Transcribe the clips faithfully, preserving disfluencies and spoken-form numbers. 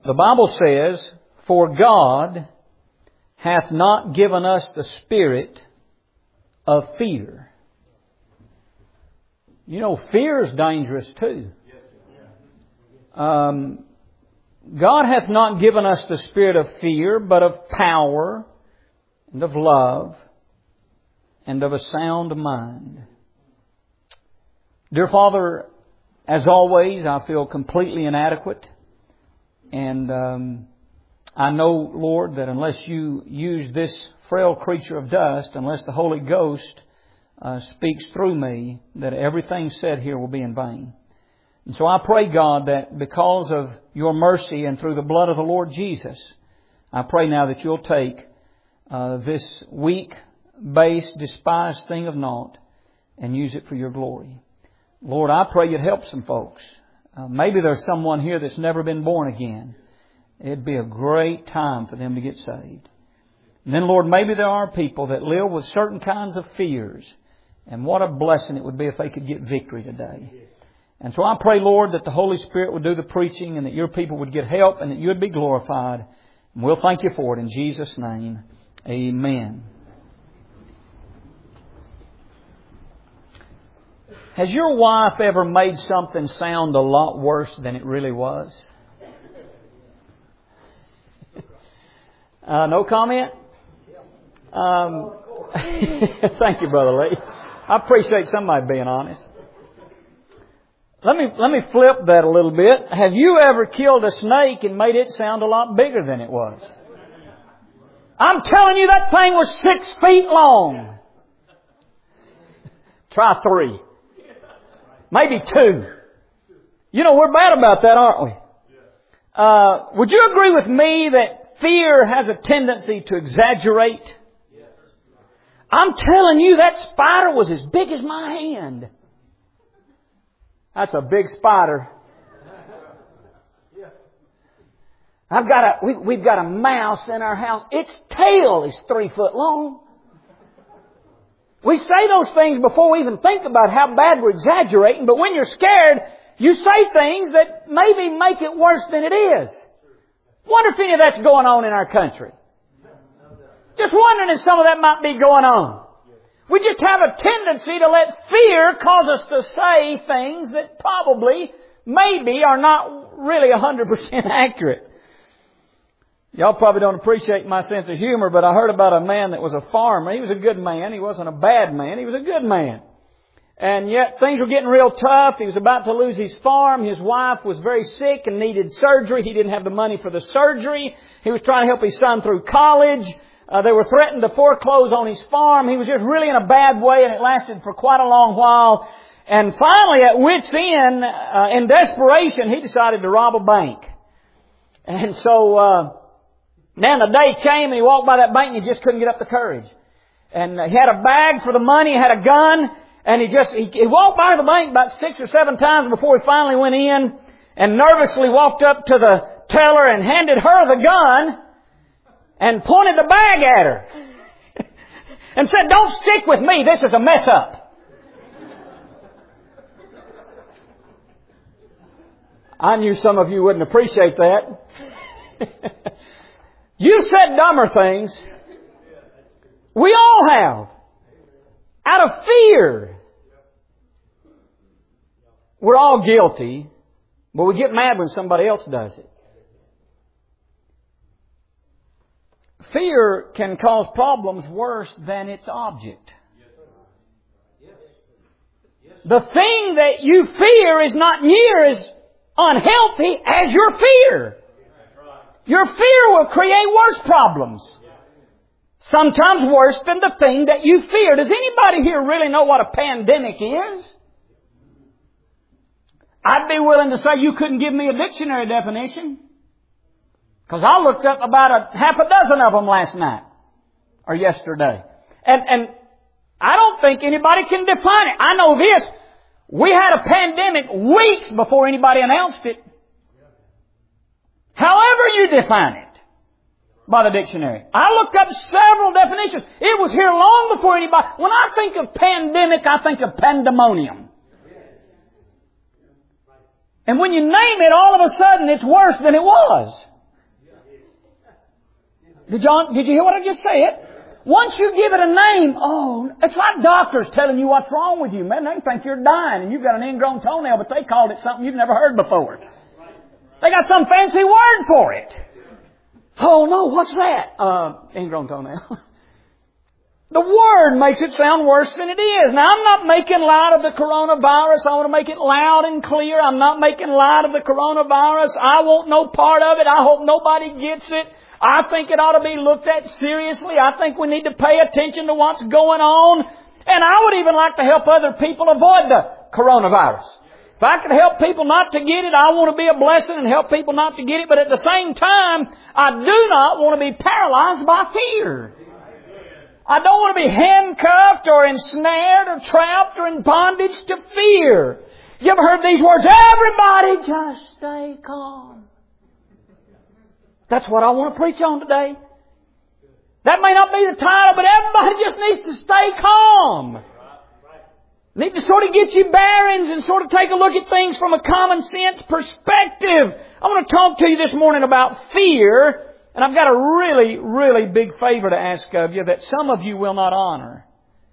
The Bible says, "For God hath not given us the spirit of fear." You know, fear is dangerous too. Um, God hath not given us the spirit of fear, but of power and of love and of a sound mind. Dear Father, as always, I feel completely inadequate. And um, I know, Lord, that unless you use this frail creature of dust, unless the Holy Ghost uh, speaks through me, that everything said here will be in vain. And so I pray, God, that because of your mercy and through the blood of the Lord Jesus, I pray now that you'll take uh, this weak, base, despised thing of naught and use it for your glory. Lord, I pray you'd help some folks. Uh, maybe there's someone here that's never been born again. It'd be a great time for them to get saved. And then, Lord, maybe there are people that live with certain kinds of fears. And what a blessing it would be if they could get victory today. And so I pray, Lord, that the Holy Spirit would do the preaching and that your people would get help and that you would be glorified. And we'll thank you for it in Jesus' name. Amen. Has your wife ever made something sound a lot worse than it really was? uh, no comment? Um, thank you, Brother Lee. I appreciate somebody being honest. Let me, let me flip that a little bit. Have you ever killed a snake and made it sound a lot bigger than it was? I'm telling you, that thing was six feet long. Try three. Maybe two. You know, we're bad about that, aren't we? Uh, would you agree with me that fear has a tendency to exaggerate? I'm telling you, that spider was as big as my hand. That's a big spider. I've got a, we, we've got a mouse in our house. Its tail is three foot long. We say those things before we even think about how bad we're exaggerating, but when you're scared, you say things that maybe make it worse than it is. Wonder if any of that's going on in our country. Just wondering if some of that might be going on. We just have a tendency to let fear cause us to say things that probably, maybe, are not really one hundred percent accurate. Y'all probably don't appreciate my sense of humor, but I heard about a man that was a farmer. He was a good man. He wasn't a bad man. He was a good man. And yet things were getting real tough. He was about to lose his farm. His wife was very sick and needed surgery. He didn't have the money for the surgery. He was trying to help his son through college. Uh, they were threatening to foreclose on his farm. He was just really in a bad way, and it lasted for quite a long while. And finally, at wit's end, uh, in desperation, he decided to rob a bank. And so... Uh, Then the day came and he walked by that bank and he just couldn't get up the courage. And he had a bag for the money, he had a gun, and he just, he, he walked by the bank about six or seven times before he finally went in and nervously walked up to the teller and handed her the gun and pointed the bag at her and said, "Don't stick with me, this is a mess up." I knew some of you wouldn't appreciate that. You said dumber things. We all have. Out of fear. We're all guilty, but we get mad when somebody else does it. Fear can cause problems worse than its object. The thing that you fear is not near as unhealthy as your fear. Your fear will create worse problems. Sometimes worse than the thing that you fear. Does anybody here really know what a pandemic is? I'd be willing to say you couldn't give me a dictionary definition. Because I looked up about a half a dozen of them last night. Or yesterday. And, and I don't think anybody can define it. I know this. We had a pandemic weeks before anybody announced it. However you define it by the dictionary. I looked up several definitions. It was here long before anybody. When I think of pandemic, I think of pandemonium. And when you name it, all of a sudden it's worse than it was. Did you, did you hear what I just said? Once you give it a name, oh, it's like doctors telling you what's wrong with you. Man, they think you're dying and you've got an ingrown toenail, but they called it something you've never heard before. They got some fancy word for it. Oh no, what's that? Uh, ingrown toenail. The word makes it sound worse than it is. Now, I'm not making light of the coronavirus. I want to make it loud and clear. I'm not making light of the coronavirus. I want no part of it. I hope nobody gets it. I think it ought to be looked at seriously. I think we need to pay attention to what's going on. And I would even like to help other people avoid the coronavirus. If I could help people not to get it, I want to be a blessing and help people not to get it. But at the same time, I do not want to be paralyzed by fear. I don't want to be handcuffed or ensnared or trapped or in bondage to fear. You ever heard these words? Everybody just stay calm. That's what I want to preach on today. That may not be the title, but everybody just needs to stay calm. Need to sort of get your bearings and sort of take a look at things from a common sense perspective. I want to talk to you this morning about fear. And I've got a really, really big favor to ask of you that some of you will not honor.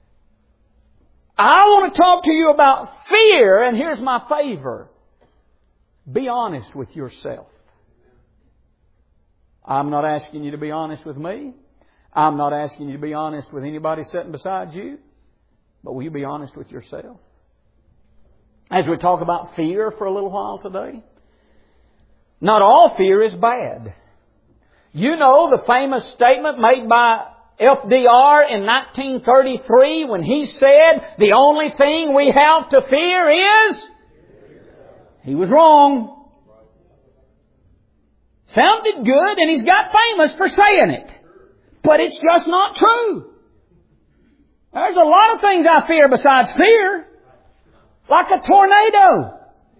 I want to talk to you about fear, and here's my favor. Be honest with yourself. I'm not asking you to be honest with me. I'm not asking you to be honest with anybody sitting beside you. But will you be honest with yourself? As we talk about fear for a little while today, not all fear is bad. You know the famous statement made by F D R in nineteen thirty-three when he said, the only thing we have to fear is... He was wrong. Sounded good, and he's got famous for saying it. But it's just not true. There's a lot of things I fear besides fear. Like a tornado.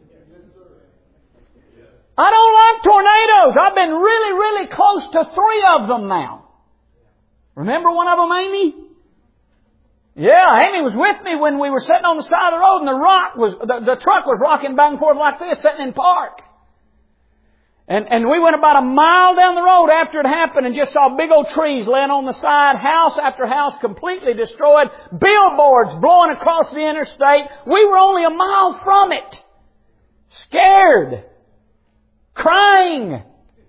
I don't like tornadoes. I've been really, really close to three of them now. Remember one of them, Amy? Yeah, Amy was with me when we were sitting on the side of the road and the rock was, the, the truck was rocking back and forth like this, sitting in park. And, and we went about a mile down the road after it happened and just saw big old trees laying on the side, house after house completely destroyed, billboards blowing across the interstate. We were only a mile from it. Scared. Crying.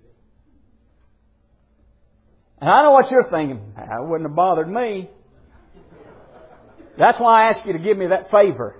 And I know what you're thinking. That wouldn't have bothered me. That's why I asked you to give me that favor.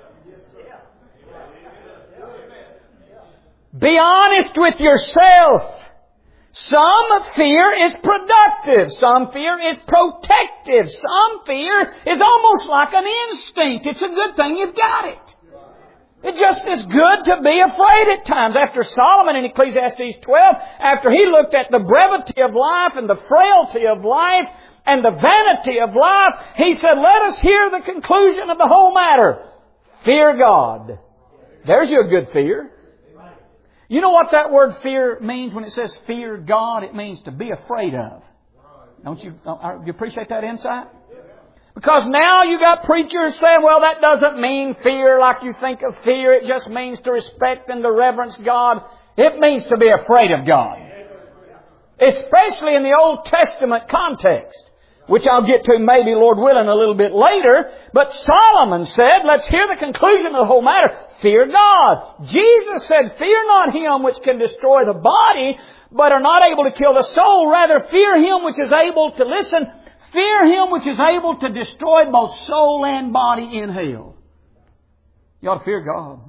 Be honest with yourself. Some fear is productive. Some fear is protective. Some fear is almost like an instinct. It's a good thing you've got it. It just is good to be afraid at times. After Solomon in Ecclesiastes twelve, after he looked at the brevity of life and the frailty of life and the vanity of life, he said, let us hear the conclusion of the whole matter. Fear God. There's your good fear. You know what that word fear means when it says fear God? It means to be afraid of. Don't you, you appreciate that insight? Because now you got preachers saying, well, that doesn't mean fear like you think of fear. It just means to respect and to reverence God. It means to be afraid of God. Especially in the Old Testament context, which I'll get to maybe, Lord willing, a little bit later. But Solomon said, let's hear the conclusion of the whole matter. Fear God. Jesus said, fear not him which can destroy the body, but are not able to kill the soul. Rather, fear him which is able to, listen, fear him which is able to destroy both soul and body in hell. You ought to fear God.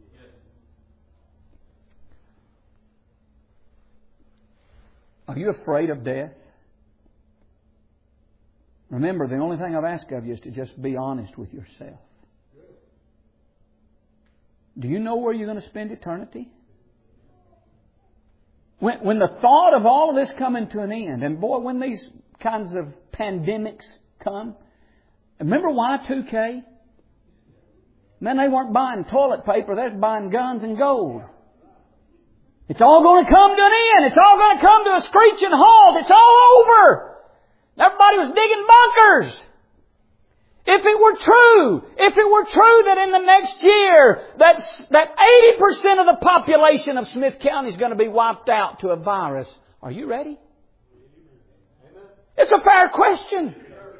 Are you afraid of death? Remember, the only thing I've asked of you is to just be honest with yourself. Do you know where you're going to spend eternity? When, when the thought of all of this coming to an end, and boy, when these kinds of pandemics come, remember Y two K? Man, they weren't buying toilet paper, they were buying guns and gold. It's all going to come to an end. It's all going to come to a screeching halt. It's all over. Everybody was digging bunkers. If it were true, if it were true that in the next year that, that eighty percent of the population of Smith County is going to be wiped out to a virus, are you ready? It's a fair question.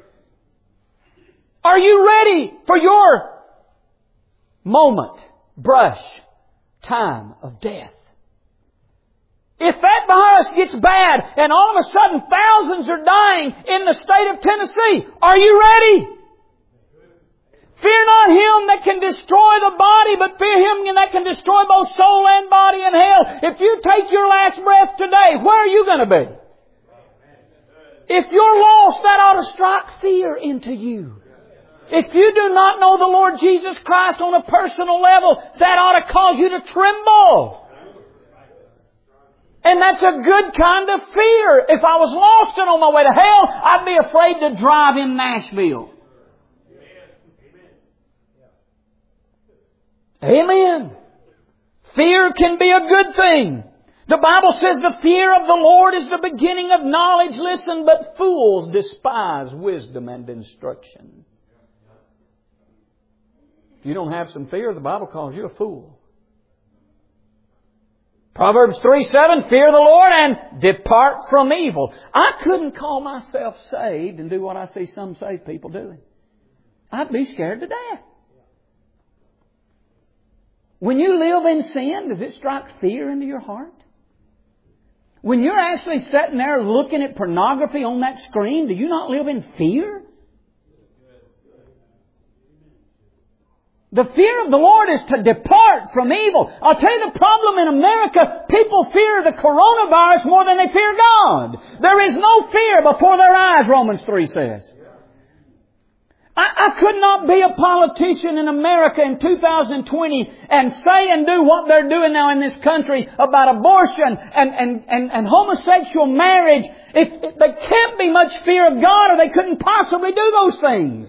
Are you ready for your moment, brush, time of death? If that virus gets bad and all of a sudden thousands are dying in the state of Tennessee, are you ready? Fear not him that can destroy the body, but fear him that can destroy both soul and body in hell. If you take your last breath today, where are you going to be? If you're lost, that ought to strike fear into you. If you do not know the Lord Jesus Christ on a personal level, that ought to cause you to tremble. And that's a good kind of fear. If I was lost and on my way to hell, I'd be afraid to drive in Nashville. Amen. Fear can be a good thing. The Bible says the fear of the Lord is the beginning of knowledge. Listen, but fools despise wisdom and instruction. If you don't have some fear, the Bible calls you a fool. Proverbs three seven, fear the Lord and depart from evil. I couldn't call myself saved and do what I see some saved people doing. I'd be scared to death. When you live in sin, does it strike fear into your heart? When you're actually sitting there looking at pornography on that screen, do you not live in fear? The fear of the Lord is to depart from evil. I'll tell you the problem in America, people fear the coronavirus more than they fear God. There is no fear before their eyes, Romans three says. I, I could not be a politician in America in two thousand twenty and say and do what they're doing now in this country about abortion and, and, and, and homosexual marriage. If, if there can't be much fear of God, or they couldn't possibly do those things.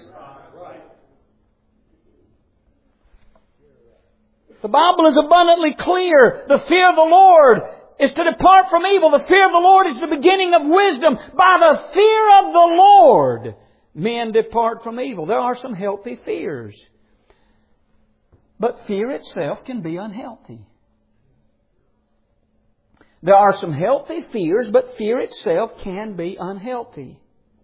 The Bible is abundantly clear. The fear of the Lord is to depart from evil. The fear of the Lord is the beginning of wisdom. By the fear of the Lord, men depart from evil. There are some healthy fears. But fear itself can be unhealthy. There are some healthy fears, but fear itself can be unhealthy.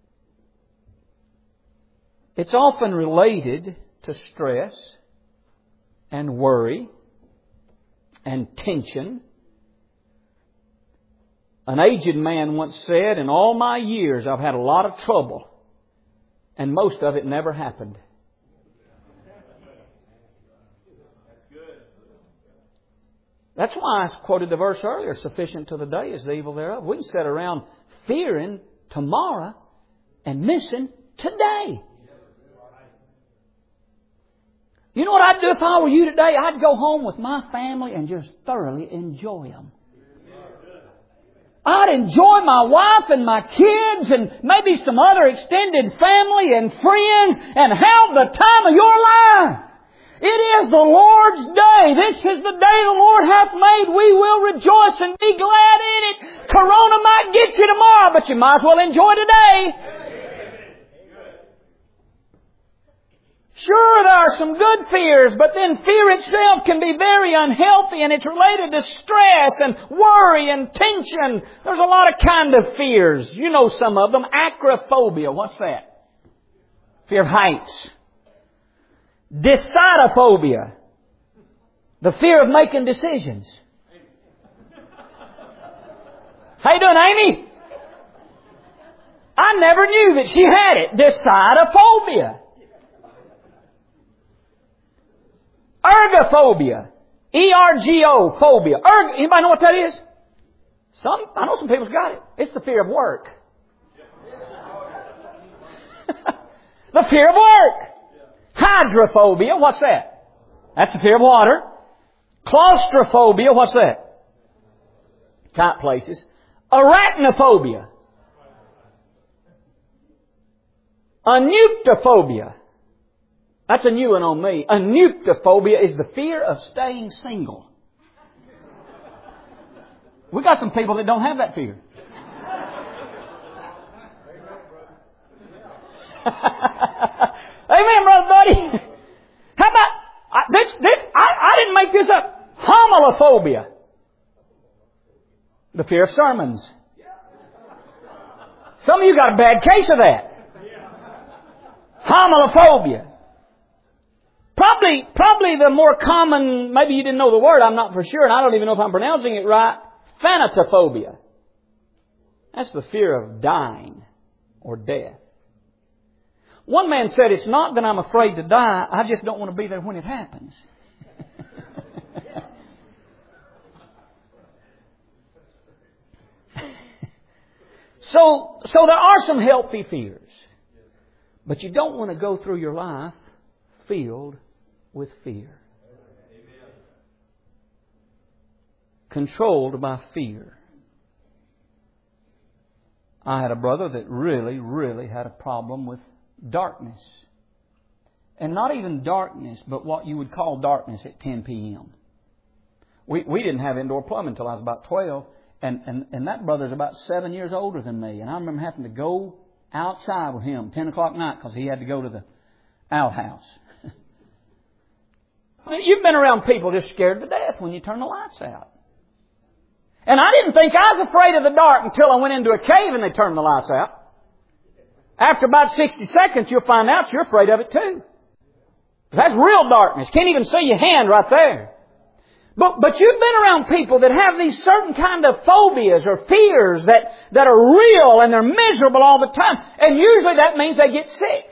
It's often related to stress and worry and tension. An aged man once said, in all my years I've had a lot of trouble, and most of it never happened. That's why I quoted the verse earlier, sufficient to the day is the evil thereof. We can sit around fearing tomorrow and missing today. You know what I'd do if I were you today? I'd go home with my family and just thoroughly enjoy them. I'd enjoy my wife and my kids and maybe some other extended family and friends and have the time of your life. It is the Lord's day. This is the day the Lord hath made. We will rejoice and be glad in it. Corona might get you tomorrow, but you might as well enjoy today. Sure, there are some good fears, but then fear itself can be very unhealthy, and it's related to stress and worry and tension. There's a lot of kind of fears. You know some of them. Acrophobia. What's that? Fear of heights. Decidophobia. The fear of making decisions. How you doing, Amy? I never knew that she had it. Decidophobia. Ergophobia. E R G O phobia. Erg- Anybody know what that is? Some, I know some people's got it. It's the fear of work. The fear of work. Hydrophobia. What's that? That's the fear of water. Claustrophobia. What's that? Tight places. Arachnophobia. Anuctophobia. That's a new one on me. Anuctophobia is the fear of staying single. We got some people that don't have that fear. Amen, brother buddy. How about I, this? This I, I didn't make this up. Homilophobia, the fear of sermons. Some of you got a bad case of that. Homilophobia. Probably, probably the more common, maybe you didn't know the word, I'm not for sure, and I don't even know if I'm pronouncing it right, thanatophobia. That's the fear of dying or death. One man said, it's not that I'm afraid to die, I just don't want to be there when it happens. so, so there are some healthy fears. But you don't want to go through your life filled with fear. Controlled by fear. I had a brother that really, really had a problem with darkness. And not even darkness, but what you would call darkness at ten p.m. We we didn't have indoor plumbing until I was about twelve. And, and, and that brother's about seven years older than me. And I remember having to go outside with him ten o'clock at night because he had to go to the outhouse. You've been around people just scared to death when you turn the lights out. And I didn't think I was afraid of the dark until I went into a cave and they turned the lights out. After about sixty seconds, you'll find out you're afraid of it too. That's real darkness. Can't even see your hand right there. But, but you've been around people that have these certain kind of phobias or fears that, that are real and they're miserable all the time. And usually that means they get sick.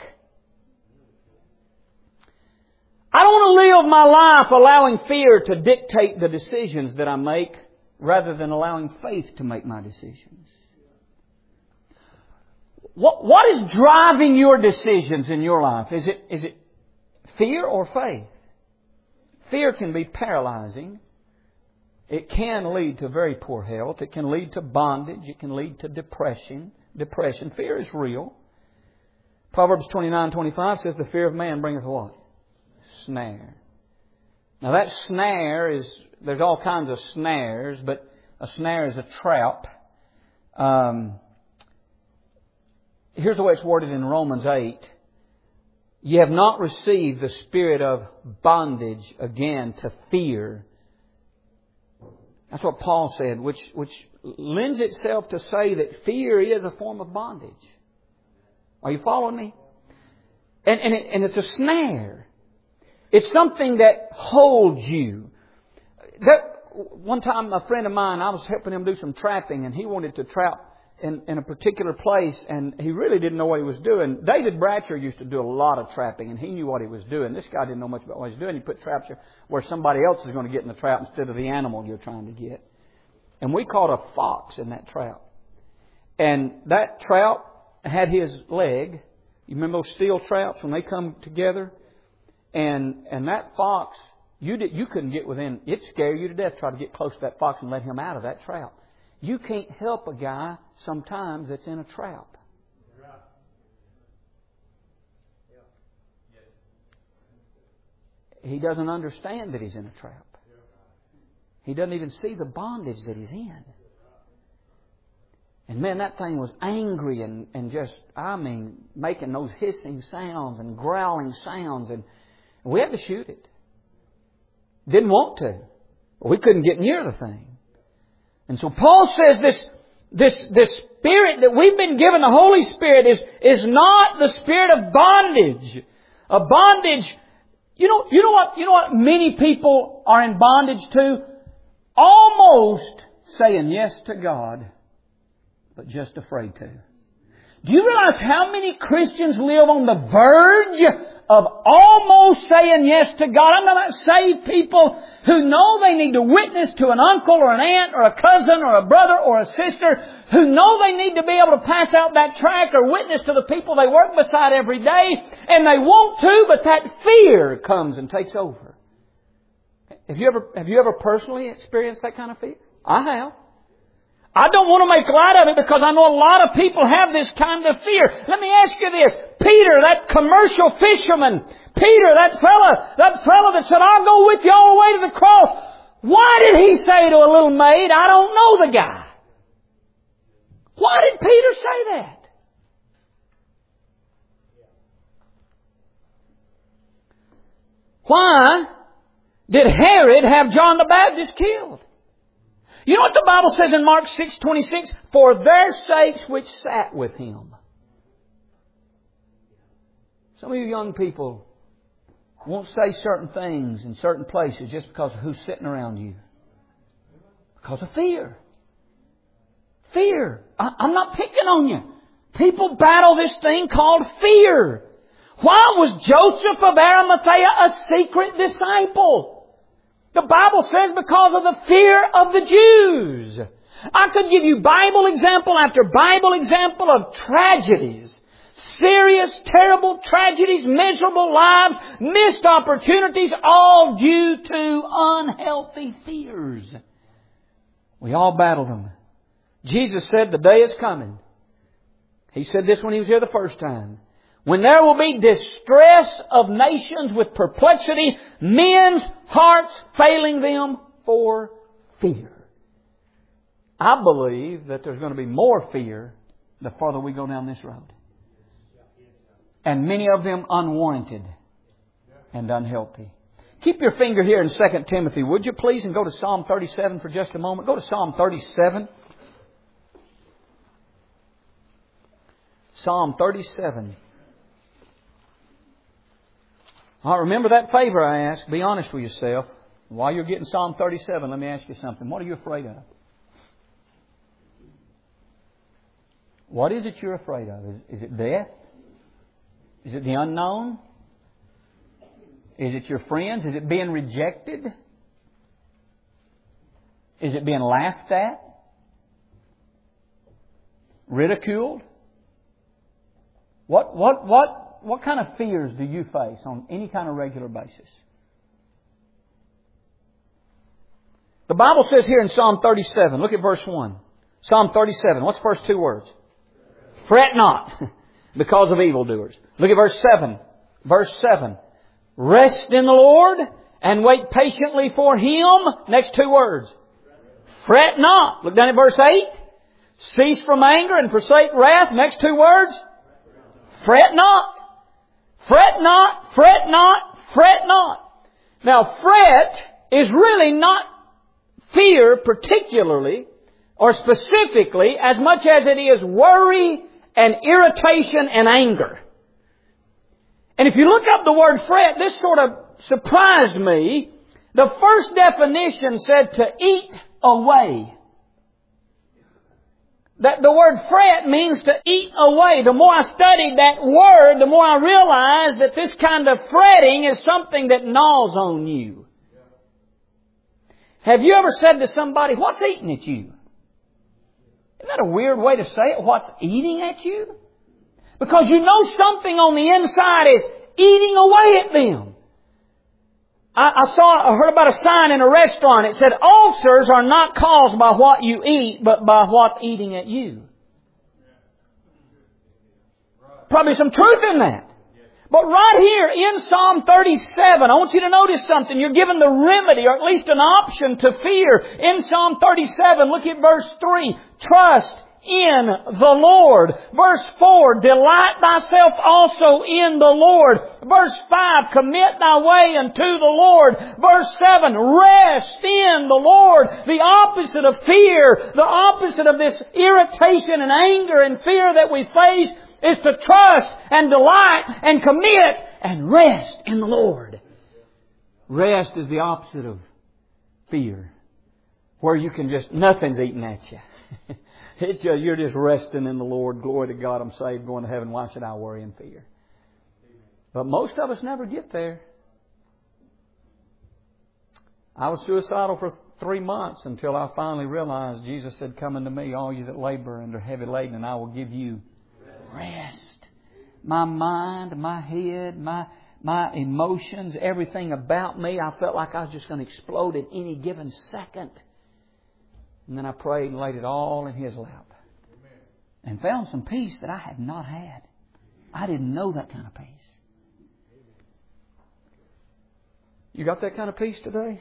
I don't want to live my life allowing fear to dictate the decisions that I make rather than allowing faith to make my decisions. What, what is driving your decisions in your life? Is it, is it fear or faith? Fear can be paralyzing. It can lead to very poor health. It can lead to bondage. It can lead to depression. Depression. Fear is real. Proverbs twenty-nine twenty-five says, the fear of man bringeth what? Snare. Now that snare is, there's all kinds of snares, but a snare is a trap. Um, here's the way it's worded in Romans eight. Ye have not received the spirit of bondage again to fear. That's what Paul said, which, which lends itself to say that fear is a form of bondage. Are you following me? And, and, it, and it's a snare. It's something that holds you. That, one time a friend of mine, I was helping him do some trapping and he wanted to trap In, in a particular place, and he really didn't know what he was doing. David Bratcher used to do a lot of trapping, and he knew what he was doing. This guy didn't know much about what he was doing. He put traps where somebody else is going to get in the trap instead of the animal you're trying to get. And we caught a fox in that trap. And that trout had his leg. You remember those steel traps when they come together? And and that fox, you did, you couldn't get within. It'd scare you to death to try to get close to that fox and let him out of that trap. You can't help a guy sometimes that's in a trap. He doesn't understand that he's in a trap. He doesn't even see the bondage that he's in. And man, that thing was angry and, and just, I mean, making those hissing sounds and growling sounds. And we had to shoot it. Didn't want to. We couldn't get near the thing. And so Paul says this, this, this Spirit that we've been given, the Holy Spirit, is, is not the spirit of bondage. A bondage, you know, you know what, you know what many people are in bondage to? Almost saying yes to God, but just afraid to. Do you realize how many Christians live on the verge of almost saying yes to God? I'm talking about saved people who know they need to witness to an uncle or an aunt or a cousin or a brother or a sister, who know they need to be able to pass out that tract or witness to the people they work beside every day, and they want to, but that fear comes and takes over. Have you ever, have you ever personally experienced that kind of fear? I have. I don't want to make light of it because I know a lot of people have this kind of fear. Let me ask you this. Peter, that commercial fisherman, Peter, that fella, that fella that said, I'll go with you all the way to the cross. Why did he say to a little maid, I don't know the guy? Why did Peter say that? Why did Herod have John the Baptist killed? You know what the Bible says in Mark six twenty-six? For their sakes which sat with Him. Some of you young people won't say certain things in certain places just because of who's sitting around you. Because of fear. Fear. I, I'm not picking on you. People battle this thing called fear. Why was Joseph of Arimathea a secret disciple? The Bible says because of the fear of the Jews. I could give you Bible example after Bible example of tragedies. Serious, terrible tragedies, miserable lives, missed opportunities, all due to unhealthy fears. We all battle them. Jesus said the day is coming. He said this when He was here the first time. When there will be distress of nations with perplexity, men's hearts failing them for fear. I believe that there's going to be more fear the farther we go down this road. And many of them unwarranted and unhealthy. Keep your finger here in Second Timothy, would you please, and go to Psalm thirty-seven for just a moment. Go to Psalm thirty-seven. Psalm thirty-seven. All right, remember that favor I asked. Be honest with yourself. While you're getting Psalm thirty-seven, let me ask you something. What are you afraid of? What is it you're afraid of? Is, is it death? Is it the unknown? Is it your friends? Is it being rejected? Is it being laughed at? Ridiculed? What, what, what, what kind of fears do you face on any kind of regular basis? The Bible says here in Psalm thirty-seven, look at verse one. Psalm thirty-seven, what's the first two words? Fret not because of evildoers. Look at verse seven. Verse seven. Rest in the Lord and wait patiently for Him. Next two words. Fret not. Look down at verse eight. Cease from anger and forsake wrath. Next two words. Fret not. Fret not. Fret not. Fret not. Now, fret is really not fear particularly or specifically as much as it is worry and irritation and anger. And if you look up the word fret, this sort of surprised me. The first definition said to eat away. That the word fret means to eat away. The more I studied that word, the more I realized that this kind of fretting is something that gnaws on you. Have you ever said to somebody, what's eating at you? Isn't that a weird way to say it? What's eating at you? Because you know something on the inside is eating away at them. I, I saw, I heard about a sign in a restaurant. It said, ulcers are not caused by what you eat, but by what's eating at you. Probably some truth in that. But right here in Psalm thirty-seven, I want you to notice something. You're given the remedy, or at least an option to fear. In Psalm thirty-seven, look at verse three. Trust in the Lord. Verse four, delight thyself also in the Lord. Verse five, commit thy way unto the Lord. Verse seven, rest in the Lord. The opposite of fear, the opposite of this irritation and anger and fear that we face is to trust and delight and commit and rest in the Lord. Rest is the opposite of fear, where you can just, nothing's eating at you. It's just, you're just resting in the Lord. Glory to God, I'm saved, going to heaven. Why should I worry and fear? But most of us never get there. I was suicidal for three months until I finally realized Jesus said, come unto me, all you that labor and are heavy laden, and I will give you rest. My mind, my head, my my emotions, everything about me, I felt like I was just going to explode at any given second. And then I prayed and laid it all in His lap. And found some peace that I had not had. I didn't know that kind of peace. You got that kind of peace today?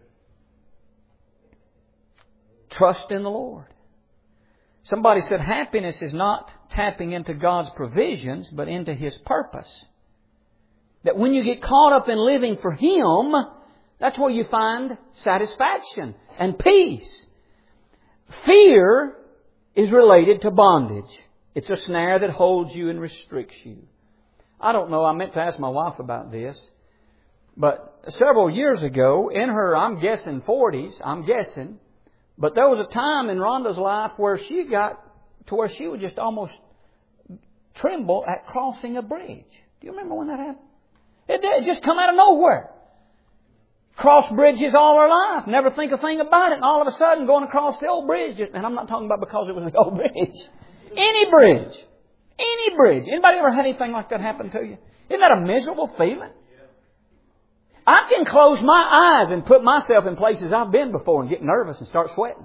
Trust in the Lord. Somebody said happiness is not tapping into God's provisions, but into His purpose. That when you get caught up in living for Him, that's where you find satisfaction and peace. Fear is related to bondage. It's a snare that holds you and restricts you. I don't know, I meant to ask my wife about this. But several years ago, in her, I'm guessing forties, I'm guessing, but there was a time in Rhonda's life where she got to where she would just almost tremble at crossing a bridge. Do you remember when that happened? It did. It just come out of nowhere. Cross bridges all her life. Never think a thing about it. And all of a sudden going across the old bridge. And I'm not talking about because it was the old bridge. Any bridge. Any bridge. Anybody ever had anything like that happen to you? Isn't that a miserable feeling? I can close my eyes and put myself in places I've been before and get nervous and start sweating.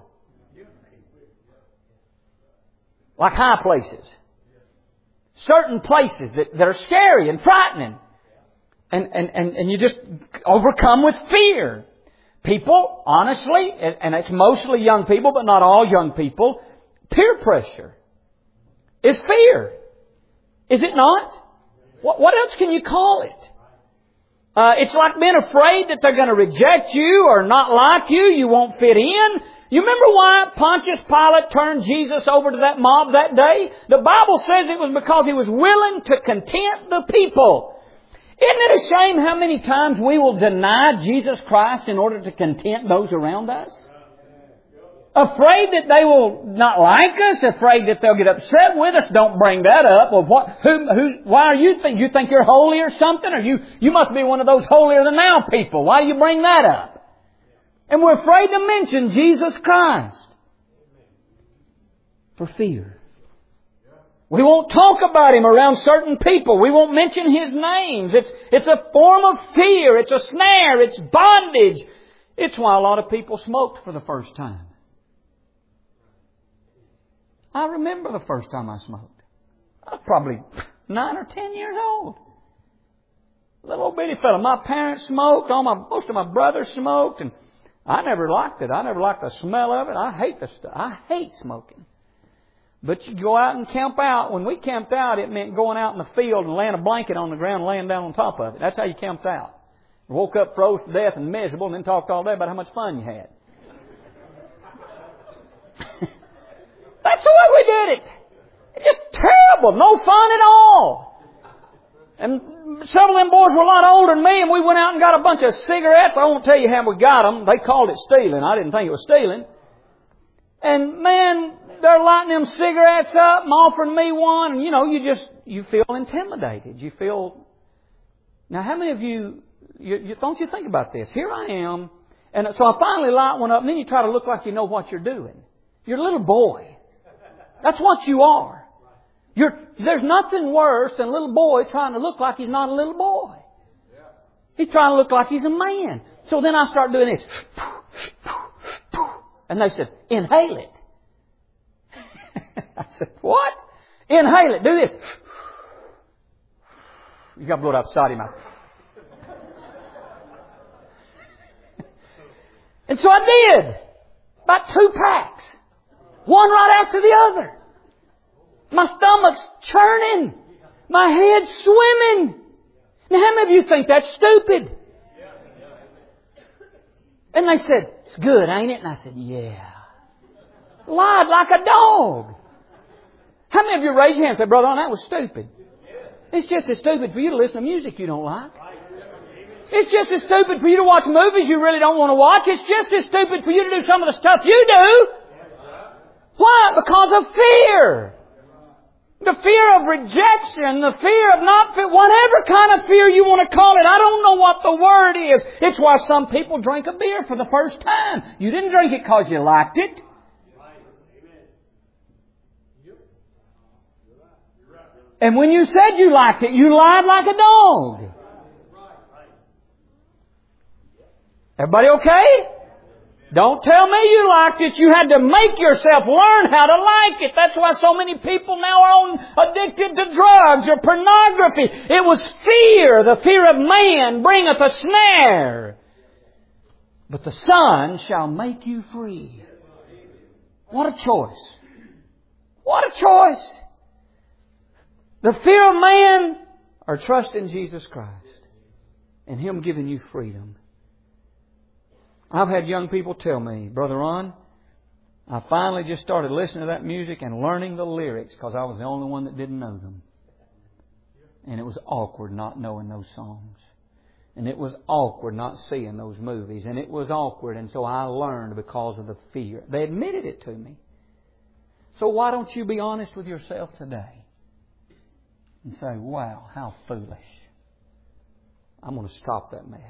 Like high places. Certain places that, that are scary and frightening. And, and, and, and you just overcome with fear. People, honestly, and, and it's mostly young people, but not all young people, peer pressure is fear. Is it not? What, what else can you call it? Uh, it's like being afraid that they're going to reject you or not like you. You won't fit in. You remember why Pontius Pilate turned Jesus over to that mob that day? The Bible says it was because he was willing to content the people. Isn't it a shame how many times we will deny Jesus Christ in order to content those around us? Afraid that they will not like us, afraid that they'll get upset with us. Don't bring that up. Well, what? Who? Who? Why are you think you think you're holy or something? Or you? You must be one of those holier than thou people. Why do you bring that up? And we're afraid to mention Jesus Christ for fear. We won't talk about Him around certain people. We won't mention His names. It's it's a form of fear. It's a snare. It's bondage. It's why a lot of people smoked for the first time. I remember the first time I smoked. I was probably nine or ten years old. Little old bitty fella. My parents smoked. All my most of my brothers smoked, and I never liked it. I never liked the smell of it. I hate the stuff. I hate smoking. But you go out and camp out. When we camped out, it meant going out in the field and laying a blanket on the ground and laying down on top of it. That's how you camped out. Woke up froze to death and miserable, and then talked all day about how much fun you had. That's the way we did it. It's just terrible. No fun at all. And several of them boys were a lot older than me, and we went out and got a bunch of cigarettes. I won't tell you how we got them. They called it stealing. I didn't think it was stealing. And man, they're lighting them cigarettes up and offering me one. And you know, you just, you feel intimidated. You feel... Now, how many of you, you, you don't you think about this? Here I am. And so I finally light one up, and then you try to look like you know what you're doing. You're a little boy. That's what you are. You're, there's nothing worse than a little boy trying to look like he's not a little boy. He's trying to look like he's a man. So then I start doing this. And they said, inhale it. I said, what? Inhale it. Do this. You got to blow it out the side of your mouth. And so I did. About two packs. One right after the other. My stomach's churning. My head's swimming. Now, how many of you think that's stupid? And they said, it's good, ain't it? And I said, yeah. Lied like a dog. How many of you raise your hand and say, Brother, that was stupid? It's just as stupid for you to listen to music you don't like. It's just as stupid for you to watch movies you really don't want to watch. It's just as stupid for you to do some of the stuff you do. Why? Because of fear. The fear of rejection, the fear of not fit, whatever kind of fear you want to call it. I don't know what the word is. It's why some people drink a beer for the first time. You didn't drink it because you liked it. And when you said you liked it, you lied like a dog. Everybody okay? Don't tell me you liked it. You had to make yourself learn how to like it. That's why so many people now are on, addicted to drugs or pornography. It was fear. The fear of man bringeth a snare. But the Son shall make you free. What a choice. What a choice. The fear of man or trust in Jesus Christ and Him giving you freedom. I've had young people tell me, Brother Ron, I finally just started listening to that music and learning the lyrics because I was the only one that didn't know them. And it was awkward not knowing those songs. And it was awkward not seeing those movies. And it was awkward, and so I learned because of the fear. They admitted it to me. So why don't you be honest with yourself today? And say, wow, how foolish. I'm going to stop that mess.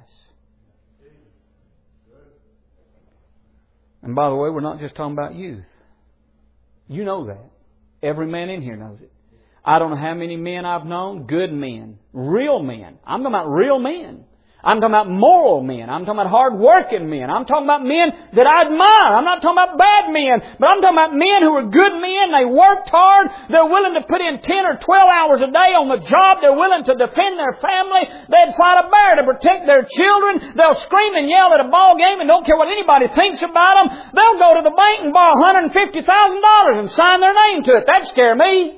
And by the way, we're not just talking about youth. You know that. Every man in here knows it. I don't know how many men I've known, good men, real men. I'm talking about real men. I'm talking about moral men. I'm talking about hard-working men. I'm talking about men that I admire. I'm not talking about bad men, but I'm talking about men who are good men. They worked hard. They're willing to put in ten or twelve hours a day on the job. They're willing to defend their family. They'd fight a bear to protect their children. They'll scream and yell at a ball game and don't care what anybody thinks about them. They'll go to the bank and borrow one hundred fifty thousand dollars and sign their name to it. That'd scare me.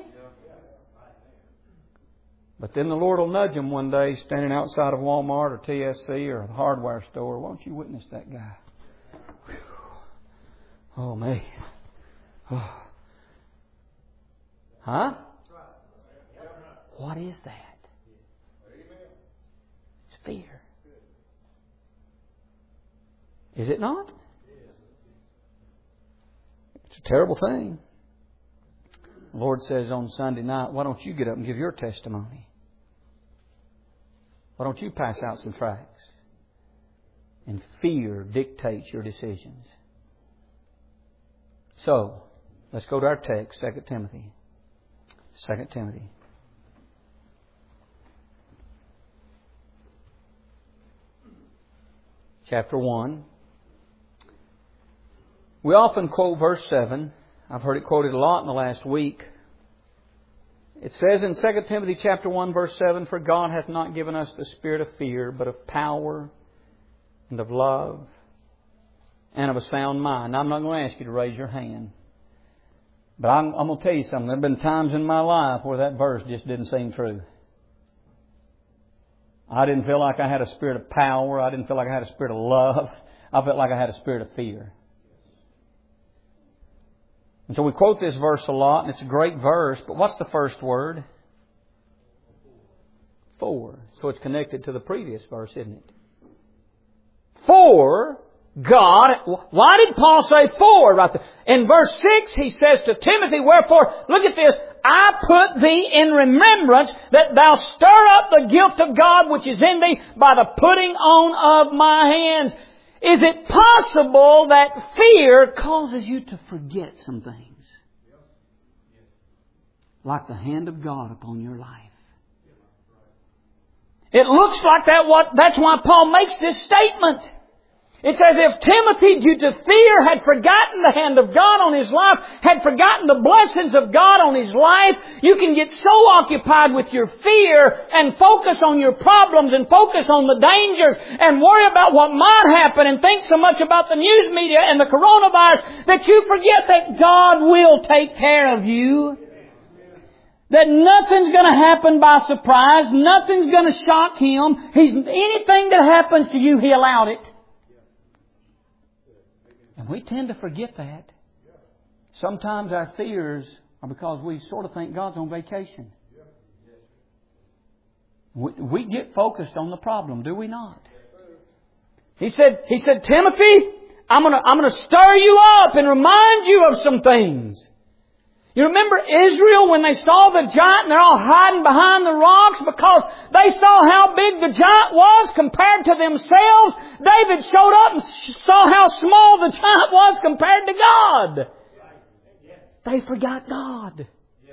But then the Lord will nudge them one day standing outside of Walmart or T S C or the hardware store. Why don't you witness that guy? Whew. Oh, man. Oh. Huh? What is that? It's fear. Is it not? It's a terrible thing. The Lord says on Sunday night, why don't you get up and give your testimony? Why don't you pass out some tracts? And fear dictates your decisions. So, let's go to our text, Second Timothy. Second Timothy. Chapter one. We often quote verse seven. I've heard it quoted a lot in the last week. It says in Second Timothy chapter one, verse seven, "For God hath not given us the spirit of fear, but of power and of love and of a sound mind." I'm not going to ask you to raise your hand. But I'm, I'm going to tell you something. There have been times in my life where that verse just didn't seem true. I didn't feel like I had a spirit of power. I didn't feel like I had a spirit of love. I felt like I had a spirit of fear. And so we quote this verse a lot, and it's a great verse, but what's the first word? For. So it's connected to the previous verse, isn't it? For God. Why did Paul say for right there? In verse six, he says to Timothy, "Wherefore," look at this, "I put thee in remembrance that thou stir up the gift of God which is in thee by the putting on of my hands." Is it possible that fear causes you to forget some things? Like the hand of God upon your life. It looks like that. What, that's why Paul makes this statement. It's as if Timothy, due to fear, had forgotten the hand of God on his life, had forgotten the blessings of God on his life. You can get so occupied with your fear and focus on your problems and focus on the dangers and worry about what might happen and think so much about the news media and the coronavirus that you forget that God will take care of you. That nothing's going to happen by surprise. Nothing's going to shock Him. He's, anything that happens to you, He allowed it. And we tend to forget that. Sometimes our fears are because we sort of think God's on vacation. We, we get focused on the problem, do we not? He said, He said, "Timothy, I'm going to, I'm going to stir you up and remind you of some things." You remember Israel when they saw the giant and they're all hiding behind the rocks because they saw how big the giant was compared to themselves? David showed up and saw how small the giant was compared to God. They forgot God.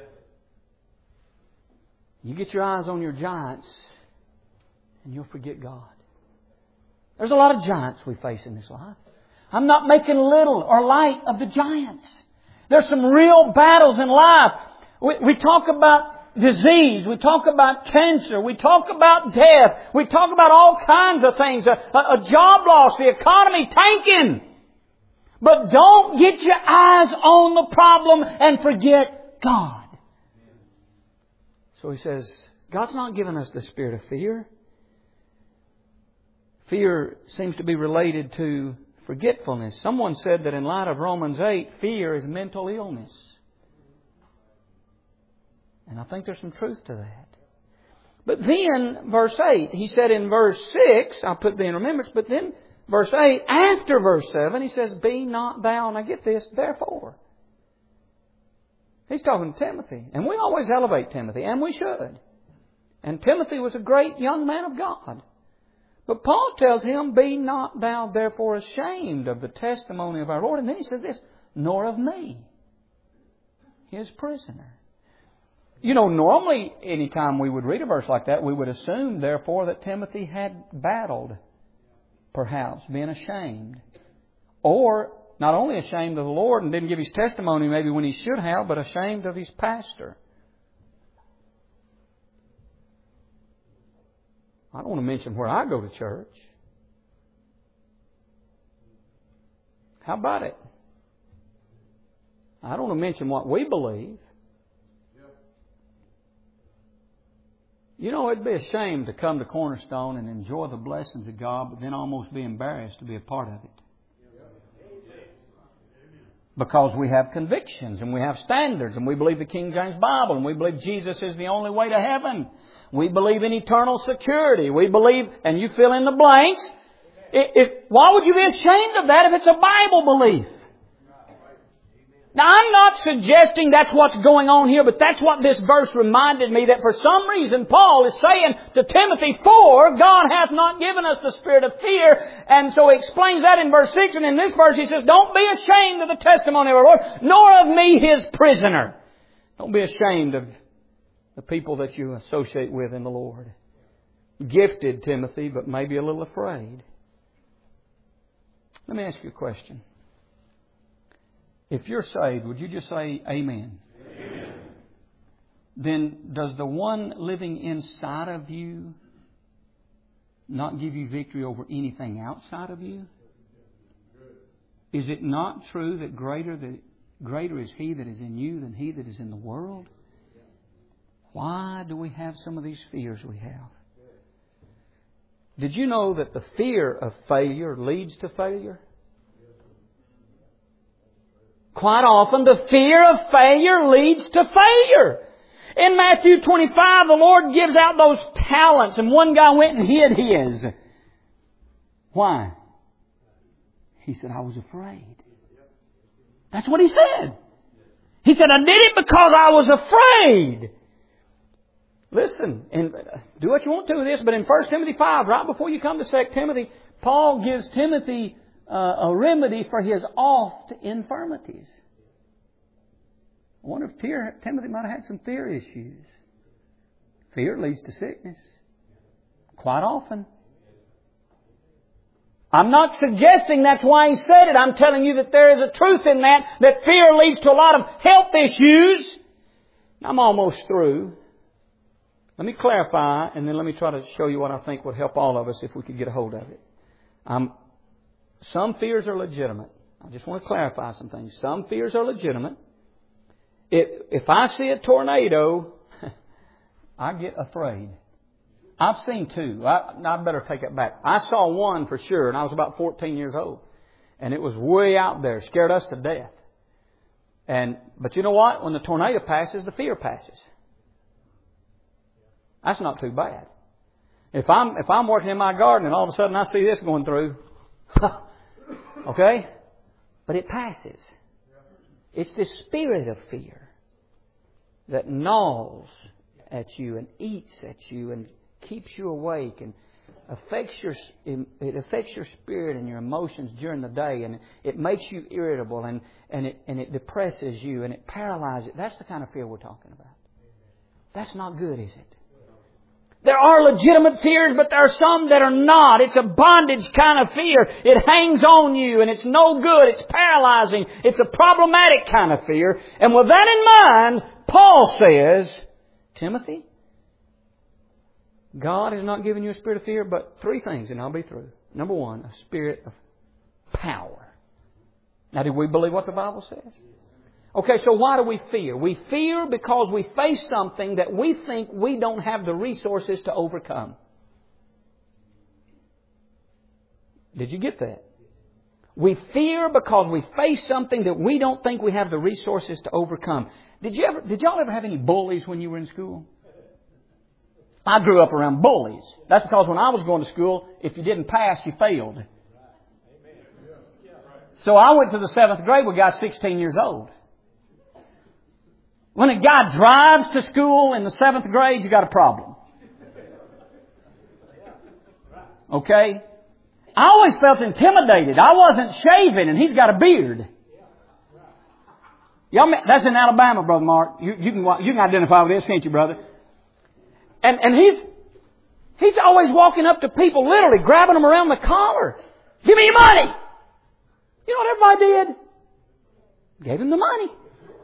You get your eyes on your giants and you'll forget God. There's a lot of giants we face in this life. I'm not making little or light of the giants. There's some real battles in life. We, we talk about disease. We talk about cancer. We talk about death. We talk about all kinds of things. A, a, a job loss, the economy tanking. But don't get your eyes on the problem and forget God. So he says, God's not given us the spirit of fear. Fear seems to be related to Forgetfulness. Someone said that in light of Romans eight, fear is mental illness. And I think there's some truth to that. But then, verse eight, he said in verse six, I'll put the in remembrance, but then verse eight, after verse seven, he says, be not thou, and I get this, therefore. He's talking to Timothy. And we always elevate Timothy, and we should. And Timothy was a great young man of God. But Paul tells him, be not thou therefore ashamed of the testimony of our Lord. And then he says this, nor of me, his prisoner. You know, normally, anytime we would read a verse like that, we would assume, therefore, that Timothy had battled, perhaps, been ashamed. Or, not only ashamed of the Lord and didn't give his testimony maybe when he should have, but ashamed of his pastor. I don't want to mention where I go to church. How about it? I don't want to mention what we believe. You know, it'd be a shame to come to Cornerstone and enjoy the blessings of God, but then almost be embarrassed to be a part of it. Because we have convictions and we have standards and we believe the King James Bible and we believe Jesus is the only way to heaven. We believe in eternal security. We believe, and you fill in the blanks. If, if, why would you be ashamed of that if it's a Bible belief? Now, I'm not suggesting that's what's going on here, but that's what this verse reminded me, that for some reason Paul is saying to Timothy, for God hath not given us the spirit of fear. And so he explains that in verse six. And in this verse he says, don't be ashamed of the testimony of our Lord, nor of me his prisoner. Don't be ashamed of the people that you associate with in the Lord. Gifted, Timothy, but maybe a little afraid. Let me ask you a question. If you're saved, would you just say amen? Amen? Then does the one living inside of you not give you victory over anything outside of you? Is it not true that greater, the, greater is He that is in you than he that is in the world? Why do we have some of these fears we have? Did you know that the fear of failure leads to failure? Quite often the fear of failure leads to failure. In Matthew twenty-five, the Lord gives out those talents and one guy went and hid his. Why? He said, I was afraid. That's what he said. He said, I did it because I was afraid. Listen, and do what you want to with this, but in First Timothy five, right before you come to Second Timothy, Paul gives Timothy uh, a remedy for his oft infirmities. I wonder if Tim- Timothy might have had some fear issues. Fear leads to sickness. Quite often. I'm not suggesting that's why he said it. I'm telling you that there is a truth in that, that fear leads to a lot of health issues. I'm almost through. Let me clarify, and then let me try to show you what I think would help all of us if we could get a hold of it. Um, some fears are legitimate. I just want to clarify some things. Some fears are legitimate. If, if I see a tornado, I get afraid. I've seen two. I, I better take it back. I saw one for sure, and I was about fourteen years old. And it was way out there. Scared us to death. And But you know what? When the tornado passes, the fear passes. That's not too bad. If I'm if I'm working in my garden and all of a sudden I see this going through, okay? But it passes. It's this spirit of fear that gnaws at you and eats at you and keeps you awake and affects your it affects your spirit and your emotions during the day, and it makes you irritable and and it and it depresses you and it paralyzes. That's the kind of fear we're talking about. That's not good, is it? There are legitimate fears, but there are some that are not. It's a bondage kind of fear. It hangs on you and it's no good. It's paralyzing. It's a problematic kind of fear. And with that in mind, Paul says, Timothy, God has not given you a spirit of fear, but three things, and I'll be through. Number one, a spirit of power. Now, do we believe what the Bible says? Okay, so why do we fear? We fear because we face something that we think we don't have the resources to overcome. Did you get that? We fear because we face something that we don't think we have the resources to overcome. Did you ever, did y'all ever have any bullies when you were in school? I grew up around bullies. That's because when I was going to school, if you didn't pass, you failed. So I went to the seventh grade with a guy sixteen years old. When a guy drives to school in the seventh grade, you got a problem. Okay? I always felt intimidated. I wasn't shaving and he's got a beard. Y'all, that's in Alabama, Brother Mark. You, you can you can identify with this, can't you, brother? And and he's he's always walking up to people, literally grabbing them around the collar. Give me your money. You know what everybody did? Gave him the money.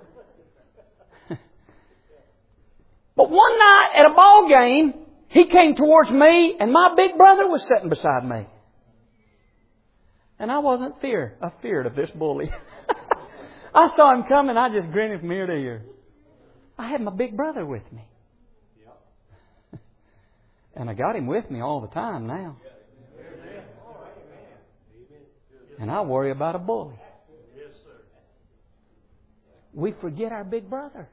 But one night at a ball game, he came towards me and my big brother was sitting beside me. And I wasn't fear, afeared of this bully. I saw him coming, I just grinned from ear to ear. I had my big brother with me. And I got him with me all the time now. And I worry about a bully. We forget our big brother.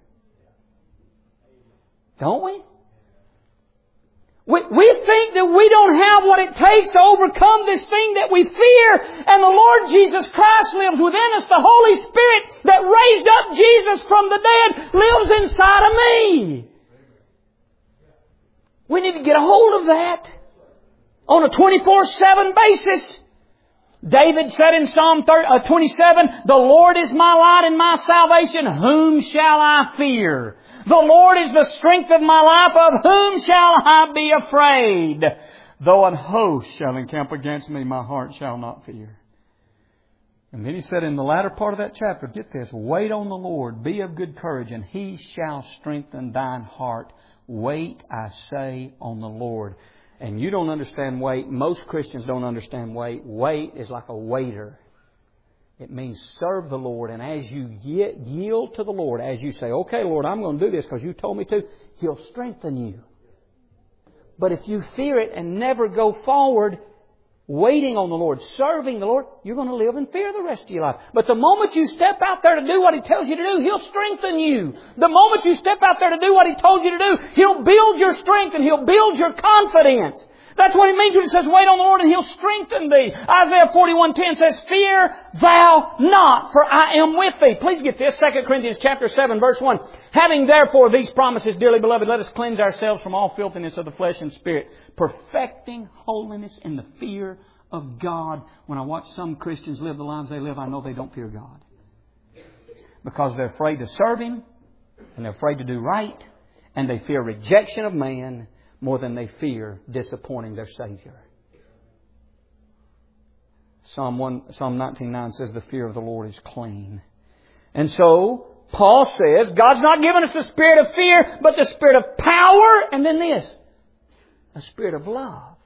Don't we? We, we think that we don't have what it takes to overcome this thing that we fear. And the Lord Jesus Christ lives within us. The Holy Spirit that raised up Jesus from the dead lives inside of me. We need to get a hold of that on a twenty-four seven basis. David said in Psalm twenty-seven, "The Lord is my light and my salvation. Whom shall I fear? The Lord is the strength of my life. Of whom shall I be afraid? Though an host shall encamp against me, my heart shall not fear." And then he said in the latter part of that chapter, get this, "Wait on the Lord, be of good courage, and He shall strengthen thine heart. Wait, I say, on the Lord." And you don't understand wait. Most Christians don't understand wait. Wait is like a waiter. It means serve the Lord. And as you yield to the Lord, as you say, okay, Lord, I'm going to do this because you told me to, He'll strengthen you. But if you fear it and never go forward, waiting on the Lord, serving the Lord, you're going to live in fear the rest of your life. But the moment you step out there to do what He tells you to do, He'll strengthen you. The moment you step out there to do what He told you to do, He'll build your strength and He'll build your confidence. That's what it means when it says, wait on the Lord and He'll strengthen thee. Isaiah forty-one ten says, "Fear thou not, for I am with thee." Please get this, Second Corinthians chapter seven, verse one. "Having therefore these promises, dearly beloved, let us cleanse ourselves from all filthiness of the flesh and spirit, perfecting holiness in the fear of God." When I watch some Christians live the lives they live, I know they don't fear God. Because they're afraid to serve Him, and they're afraid to do right, and they fear rejection of man more than they fear disappointing their Savior. Psalm one, Psalm nineteen nine says the fear of the Lord is clean. And so, Paul says, God's not given us the spirit of fear, but the spirit of power, and then this, a spirit of love.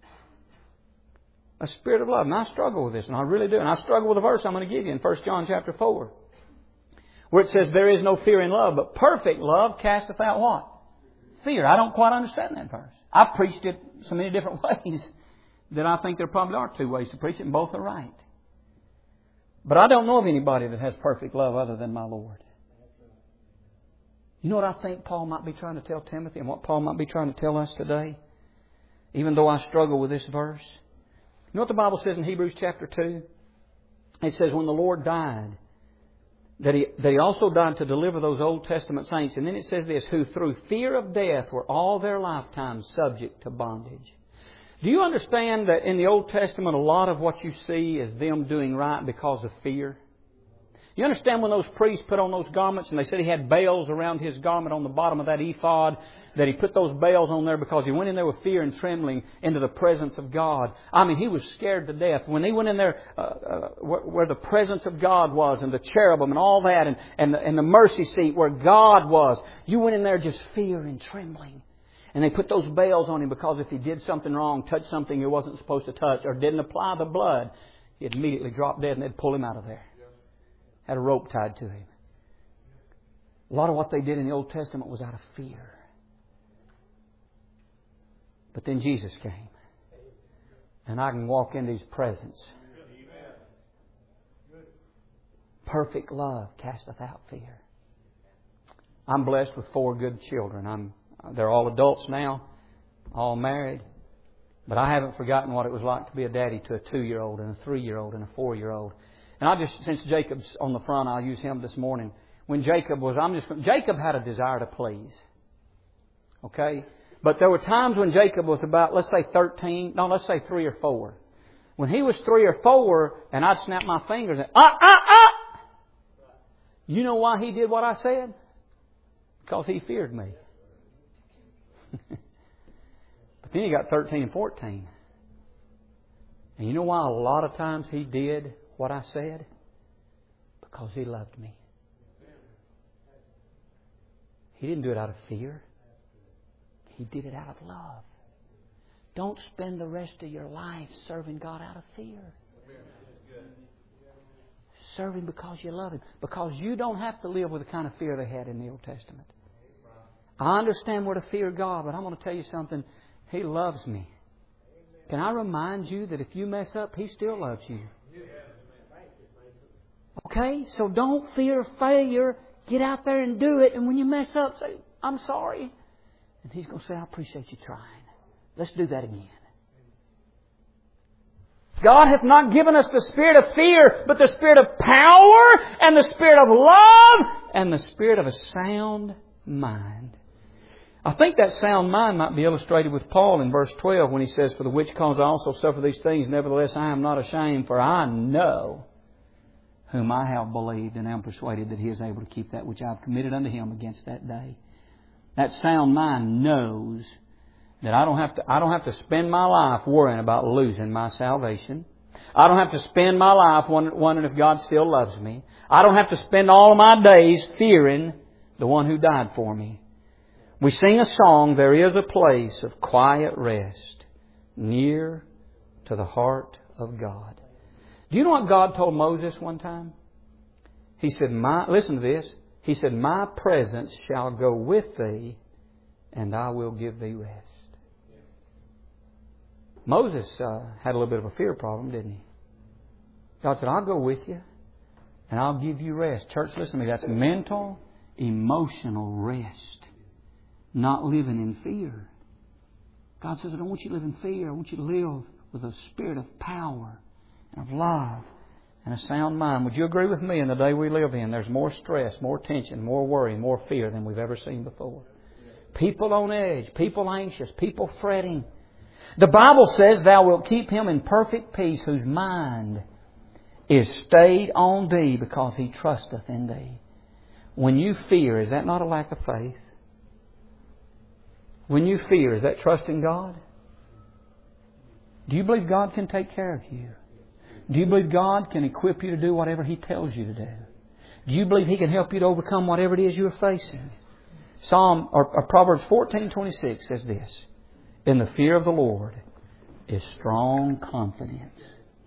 A spirit of love. And I struggle with this, and I really do. And I struggle with a verse I'm going to give you in First John chapter four, where it says, "There is no fear in love, but perfect love casteth out" what? Fear. I don't quite understand that verse. I've preached it so many different ways that I think there probably are two ways to preach it, and both are right. But I don't know of anybody that has perfect love other than my Lord. You know what I think Paul might be trying to tell Timothy, and what Paul might be trying to tell us today? Even though I struggle with this verse. You know what the Bible says in Hebrews chapter two? It says when the Lord died, That he, that he also died to deliver those Old Testament saints. And then it says this, "Who through fear of death were all their lifetime subject to bondage." Do you understand that in the Old Testament a lot of what you see is them doing right because of fear? You understand when those priests put on those garments and they said he had bells around his garment on the bottom of that ephod, that he put those bells on there because he went in there with fear and trembling into the presence of God. I mean, he was scared to death. When he went in there uh, uh, where, where the presence of God was and the cherubim and all that and, and, the, and the mercy seat where God was, you went in there just fear and trembling. And they put those bells on him because if he did something wrong, touched something he wasn't supposed to touch, or didn't apply the blood, he'd immediately drop dead and they'd pull him out of there. Had a rope tied to him. A lot of what they did in the Old Testament was out of fear. But then Jesus came. And I can walk into His presence Perfect love casteth out fear. I'm blessed with four good children. I'm, they're all adults now, all married. But I haven't forgotten what it was like to be a daddy to a two-year-old and a three-year-old and a four-year-old. And I just, since Jacob's on the front, I'll use him this morning. When Jacob was, I'm just, Jacob had a desire to please. Okay? But there were times when Jacob was about, let's say thirteen, no, let's say three or four. When he was three or four and I'd snap my fingers and, ah, ah, ah! You know why he did what I said? Because he feared me. But then he got thirteen and fourteen. And you know why a lot of times he did what I said? Because he loved me. He didn't do it out of fear. He did it out of love. Don't spend the rest of your life serving God out of fear. Serve Him because you love Him. Because you don't have to live with the kind of fear they had in the Old Testament. I understand we're to fear God, but I'm going to tell you something. He loves me. Can I remind you that if you mess up, He still loves you? Okay? So don't fear failure. Get out there and do it. And when you mess up, say, I'm sorry. And He's going to say, I appreciate you trying. Let's do that again. God hath not given us the spirit of fear, but the spirit of power and the spirit of love and the spirit of a sound mind. I think that sound mind might be illustrated with Paul in verse twelve when he says, for the which cause I also suffer these things, nevertheless I am not ashamed, for I know whom I have believed and am persuaded that He is able to keep that which I have committed unto Him against that day. That sound mind knows that I don't have to, I don't have to spend my life worrying about losing my salvation. I don't have to spend my life wondering if God still loves me. I don't have to spend all of my days fearing the one who died for me. We sing a song, there is a place of quiet rest near to the heart of God. Do you know what God told Moses one time? He said, "My listen to this. He said, my presence shall go with thee and I will give thee rest." Moses uh, had a little bit of a fear problem, didn't he? God said, I'll go with you and I'll give you rest. Church, listen to me. That's mental, emotional rest. Not living in fear. God says, I don't want you to live in fear. I want you to live with a spirit of power and of love and a sound mind. Would you agree with me in the day we live in? There's more stress, more tension, more worry, more fear than we've ever seen before. People on edge, people anxious, people fretting. The Bible says, thou wilt keep him in perfect peace whose mind is stayed on thee because he trusteth in thee. When you fear, is that not a lack of faith? When you fear, is that trust in God? Do you believe God can take care of you? Do you believe God can equip you to do whatever He tells you to do? Do you believe He can help you to overcome whatever it is you're facing? Psalm or, or Proverbs fourteen twenty-six says this: in the fear of the Lord is strong confidence.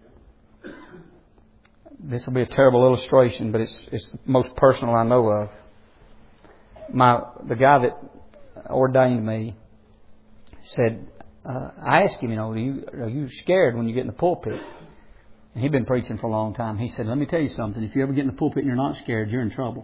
This will be a terrible illustration, but it's it's the most personal I know of. My the guy that ordained me said, uh, I asked him, you know, are you, are you scared when you get in the pulpit? And he'd been preaching for a long time. He said, let me tell you something. If you ever get in the pulpit and you're not scared, you're in trouble.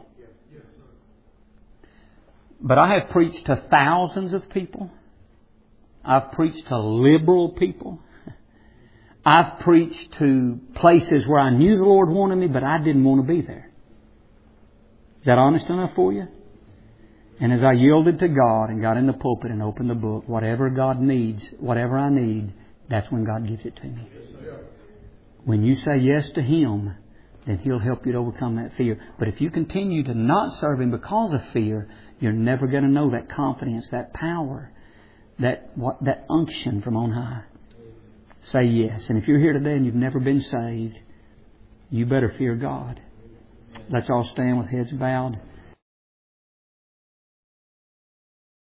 But I have preached to thousands of people. I've preached to liberal people. I've preached to places where I knew the Lord wanted me, but I didn't want to be there. Is that honest enough for you? And as I yielded to God and got in the pulpit and opened the book, whatever God needs, whatever I need, that's when God gives it to me. When you say yes to Him, then He'll help you to overcome that fear. But if you continue to not serve Him because of fear, you're never going to know that confidence, that power, that what, that unction from on high. Say yes. And if you're here today and you've never been saved, you better fear God. Let's all stand with heads bowed.